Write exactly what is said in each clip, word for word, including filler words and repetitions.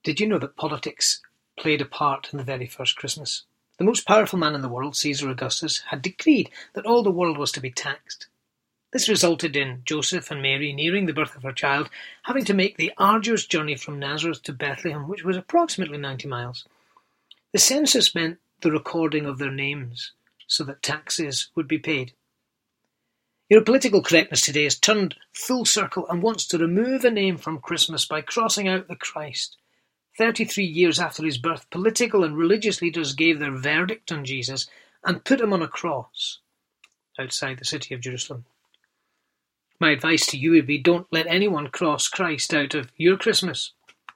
Did you know that politics played a part in the very first Christmas? The most powerful man in the world, Caesar Augustus, had decreed that all the world was to be taxed. This resulted in Joseph and Mary, nearing the birth of her child, having to make the arduous journey from Nazareth to Bethlehem, which was approximately ninety miles. The census meant the recording of their names so that taxes would be paid. Your political correctness today has turned full circle and wants to remove a name from Christmas by crossing out the Christ. Thirty-three years after his birth, political and religious leaders gave their verdict on Jesus and put him on a cross outside the city of Jerusalem. My advice to you would be, don't let anyone cross Christ out of your Christmas.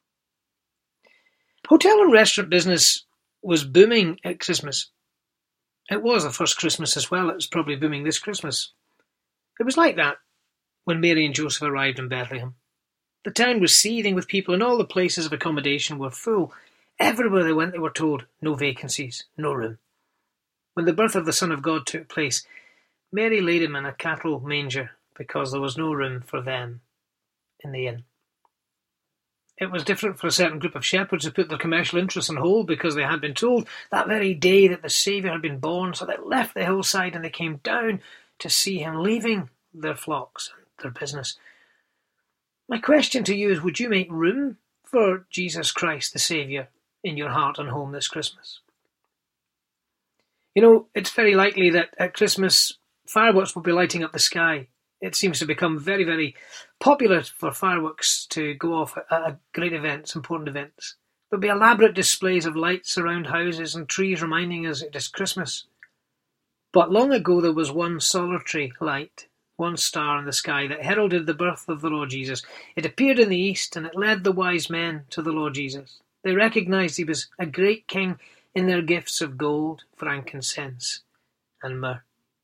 Hotel and restaurant business was booming at Christmas. It was the first Christmas as well. It was probably booming this Christmas. It was like that when Mary and Joseph arrived in Bethlehem. The town was seething with people and all the places of accommodation were full. Everywhere they went they were told, no vacancies, no room. When the birth of the Son of God took place, Mary laid him in a cattle manger because there was no room for them in the inn. It was different for a certain group of shepherds who put their commercial interests on hold because they had been told that very day that the Saviour had been born, so they left the hillside and they came down to see him, leaving their flocks and their business. My question to you is, would you make room for Jesus Christ, the Saviour, in your heart and home this Christmas? You know, it's very likely that at Christmas, fireworks will be lighting up the sky. It seems to become very, very popular for fireworks to go off at, at great events, important events. There'll be elaborate displays of lights around houses and trees reminding us it is Christmas. But long ago there was one solitary light, one star in the sky that heralded the birth of the Lord Jesus. It appeared in the east and it led the wise men to the Lord Jesus. They recognized he was a great king in their gifts of gold, frankincense, and myrrh.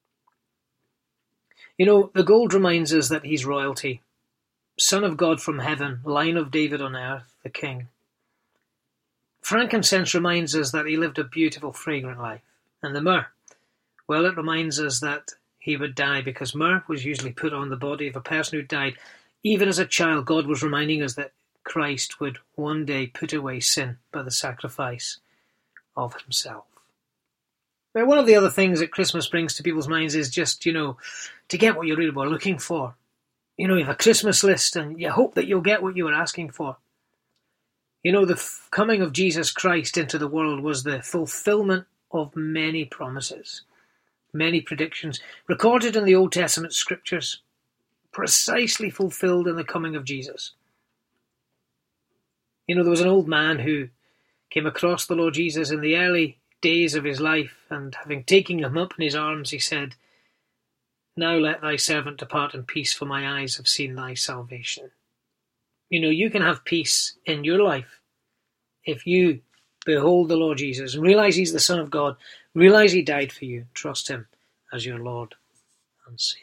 You know, the gold reminds us that he's royalty, Son of God from heaven, Line of David on earth, the king. Frankincense reminds us that he lived a beautiful, fragrant life. And the myrrh, well, it reminds us that he would die, because myrrh was usually put on the body of a person who died. Even as a child, God was reminding us that Christ would one day put away sin by the sacrifice of himself. Now, one of the other things that Christmas brings to people's minds is just, you know, to get what you really were looking for. You know, you have a Christmas list and you hope that you'll get what you were asking for. You know, the f- coming of Jesus Christ into the world was the fulfillment of many promises. Many predictions recorded in the Old Testament scriptures, precisely fulfilled in the coming of Jesus. You know, there was an old man who came across the Lord Jesus in the early days of his life, and having taken him up in his arms, he said, "Now let thy servant depart in peace, for my eyes have seen thy salvation." You know, you can have peace in your life if you behold the Lord Jesus and realize he's the Son of God, realize he died for you, trust him as your Lord and Savior.